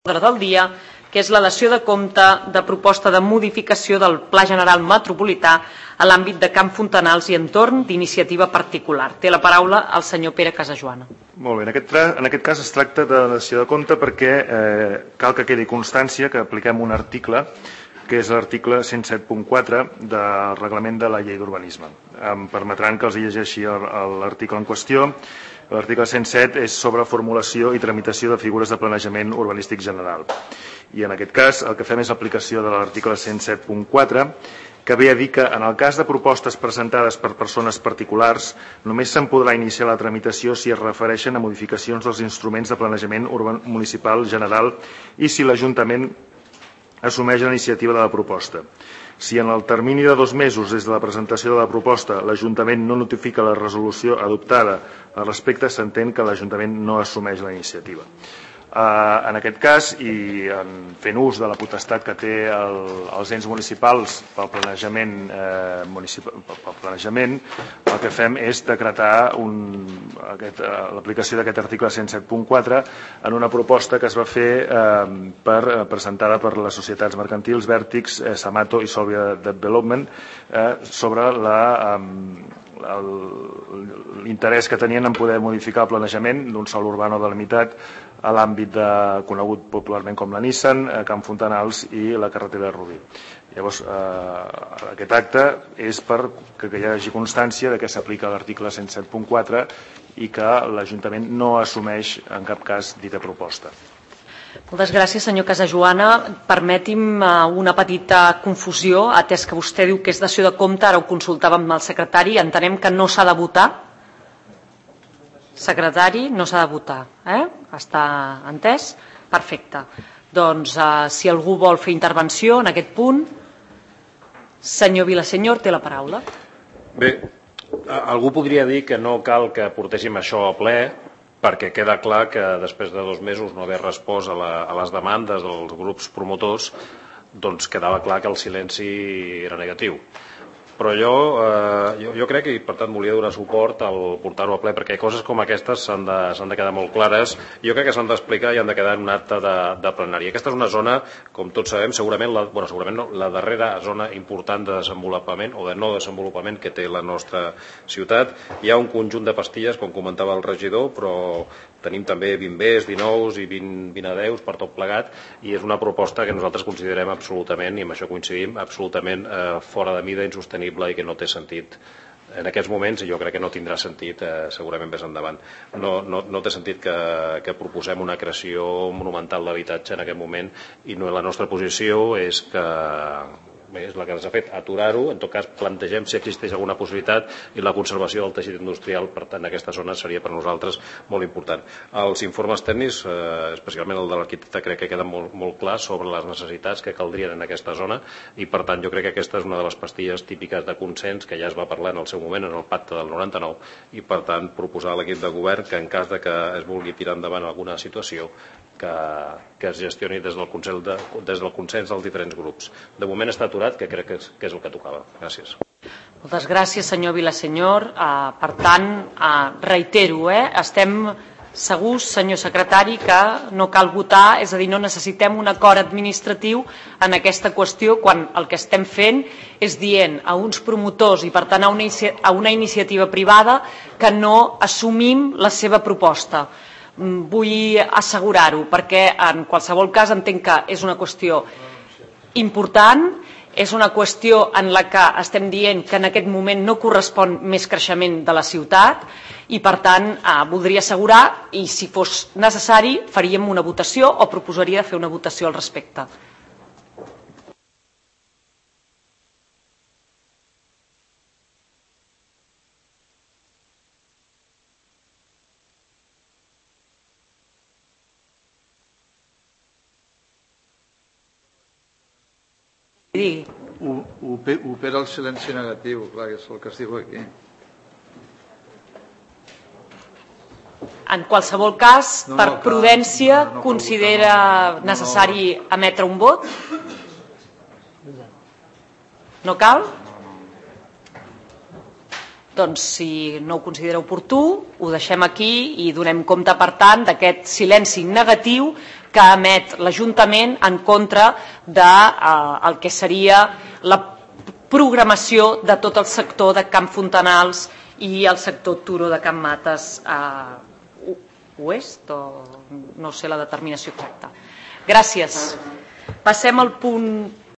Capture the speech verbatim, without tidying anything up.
del dia, que és la dació de compte de proposta de modificació del Pla General Metropolità a l'àmbit de Camp Fontanals i entorn d'iniciativa particular. Té la paraula el senyor Pere Casajoana. Molt bé, en aquest, en aquest cas es tracta de dació de compte perquè eh, cal que quedi constància que apliquem un article que és l'article cent set punt quatre del reglament de la llei d'urbanisme. Em permetran que els llegeixi l'article en qüestió. L'article cent set és sobre formulació i tramitació de figures de planejament urbanístic general. I en aquest cas el que fem és aplicació de l'article cent set punt quatre, que ve a dir que en el cas de propostes presentades per persones particulars només se'n podrà iniciar la tramitació si es refereixen a modificacions dels instruments de planejament municipal general i si l'Ajuntament assumeix la iniciativa de la proposta. Si en el termini de dos mesos des de la presentació de la proposta l'Ajuntament no notifica la resolució adoptada al respecte, s'entén que l'Ajuntament no assumeix la iniciativa. En aquest cas, i fent ús de la potestat que té els ens municipals pel planejament, pel planejament el que fem és decretar l'aplicació d'aquest article cent set punt quatre en una proposta que es va fer per, presentada per les societats mercantils Vèrtix, Samato i Solvia Development sobre la l'interès que tenien en poder modificar el planejament d'un sòl urbà no delimitat a l'àmbit conegut popularment com la Nissan, Camp Fontanals i la carretera de Rubí. Llavors, aquest acte és perquè hi hagi constància que s'aplica l'article cent set punt quatre i que l'Ajuntament no assumeix en cap cas dita proposta. Moltes gràcies, senyor Casajoana. Permeti'm una petita confusió, atès que vostè diu que és dació de compte, ara ho consultàvem amb el secretari, entenem que no s'ha de votar? Secretari, no s'ha de votar. Eh? Està entès? Perfecte. Doncs, eh, si algú vol fer intervenció en aquest punt, senyor Vilasenyor, té la paraula. Bé, algú podria dir que no cal que portéssim això a ple, perquè queda clar que després de dos mesos no haver respost a, la, a les demandes dels grups promotors, doncs quedava clar que el silenci era negatiu. Però jo, eh, jo, jo crec que, per tant, volia donar suport al portar-ho a ple, perquè coses com aquestes s'han de, s'han de quedar molt clares. Jo crec que s'han d'explicar i han de quedar en un acte de, de plenari. Aquesta és una zona, com tots sabem, segurament, la, bueno, segurament no, la darrera zona important de desenvolupament o de no desenvolupament que té la nostra ciutat. Hi ha un conjunt de pastilles, com comentava el regidor, però tenim també vint bes, dinou i vint, vint adeus per tot plegat, i és una proposta que nosaltres considerem absolutament, i amb això coincidim, absolutament eh, fora de mida, insostenible i que no té sentit en aquests moments, i jo crec que no tindrà sentit eh, segurament més endavant. No, no, no té sentit que, que proposem una creació monumental d'habitatge en aquest moment, i no, la nostra posició és que és la que ens ha fet aturar-ho. En tot cas, plantegem si existeix alguna possibilitat, i la conservació del teixit industrial, per tant, en aquesta zona seria per nosaltres molt important. Els informes tècnics, eh, especialment el de l'arquitecte, crec que queden molt, molt clars sobre les necessitats que caldrien en aquesta zona, i per tant jo crec que aquesta és una de les pastilles típiques de consens que ja es va parlar en el seu moment en el pacte del noranta-nou, i per tant proposar a l'equip de govern que en cas de que es vulgui tirar endavant alguna situació que, que es gestioni des del, consell de, des del consens dels diferents grups. De moment està aturat, que crec que és, que és el que tocava. Gràcies. Moltes gràcies, senyor Vilasenyor. Uh, per tant, uh, reitero, eh, estem segurs, senyor secretari, que no cal votar, és a dir, no necessitem un acord administratiu en aquesta qüestió, quan el que estem fent és dient a uns promotors i, per tant, a una, a una iniciativa privada que no assumim la seva proposta. Vull assegurar-ho, perquè en qualsevol cas entenc que és una qüestió important, és una qüestió en la que estem dient que en aquest moment no correspon més creixement de la ciutat, i per tant eh, voldria assegurar, i si fos necessari faríem una votació o proposaria fer una votació al respecte. Opera el silenci negatiu, clar, que és el que es diu aquí. En qualsevol cas, per prudència, considera necessari emetre un vot? No cal? Doncs, si no ho considera oportú, ho deixem aquí i donem compte, per tant, d'aquest silenci negatiu que emet l'Ajuntament en contra del que seria la programació de tot el sector de Camp Fontanals i el sector Turó de Can Mates oest, o no sé la determinació exacta. Gràcies. Passem al punt